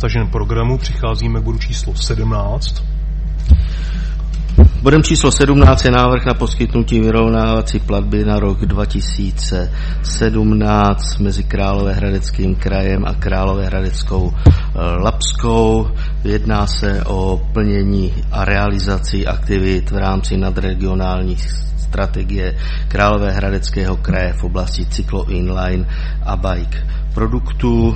stažen programu. Přicházíme k bodu číslo 17. Bodem číslo 17 je návrh na poskytnutí vyrovnávací platby na rok 2017 mezi Královéhradeckým krajem a Královéhradeckou Labskou. Jedná se o plnění a realizaci aktivit v rámci nadregionální strategie Královéhradeckého kraje v oblasti cyklo inline a bike produktů.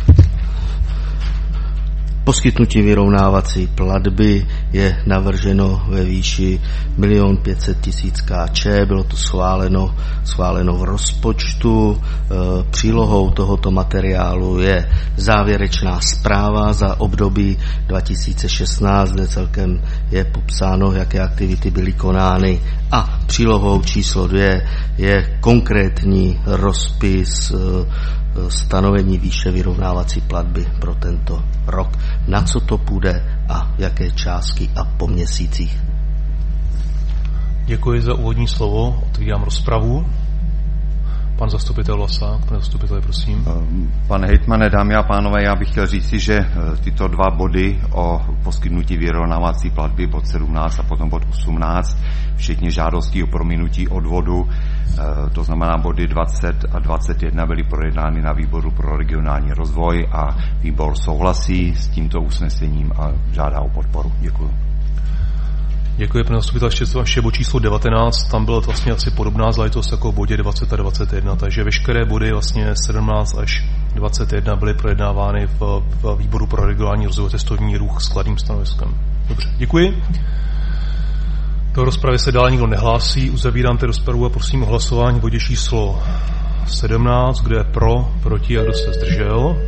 Poskytnutí vyrovnávací platby je navrženo ve výši 1 500 000 Kč. Bylo to schváleno v rozpočtu. Přílohou tohoto materiálu je závěrečná zpráva za období 2016, kde celkem je popsáno, jaké aktivity byly konány. A přílohou číslo 2 je konkrétní rozpis stanovení výše vyrovnávací platby pro tento rok. Na co to půjde a jaké částky a po měsících. Děkuji za úvodní slovo. Otvírám rozpravu. Pan zastupitel Vlasák, pane zastupiteli, prosím. Pane hejtmane, dámy a pánové, já bych chtěl říci, že tyto dva body o poskytnutí vyrovnávací platby, bod 17 a potom bod 18, včetně žádostí o prominutí odvodu, to znamená body 20 a 21 byly projednány na výboru pro regionální rozvoj a výbor souhlasí s tímto usnesením a žádá o podporu. Děkuji. Děkuji, pane zastupitel. Ještě bod číslo 19, tam byla vlastně asi podobná záležitost jako v bodě 20 a 21, takže veškeré body vlastně 17 až 21 byly projednávány v výboru pro regionální rozvoj cestovní ruch s kladným stanoviskem. Dobře, děkuji. Do rozpravy se dále nikdo nehlásí, uzavírám té rozpravu a prosím o hlasování v bodě číslo 17, kdo je pro, proti a kdo se zdržel.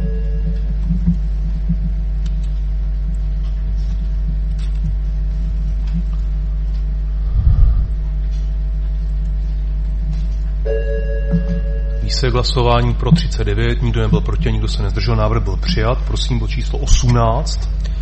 Výsledek hlasování pro 39, nikdo nebyl proti, nikdo se nezdržel, návrh byl přijat. Prosím bod číslo 18.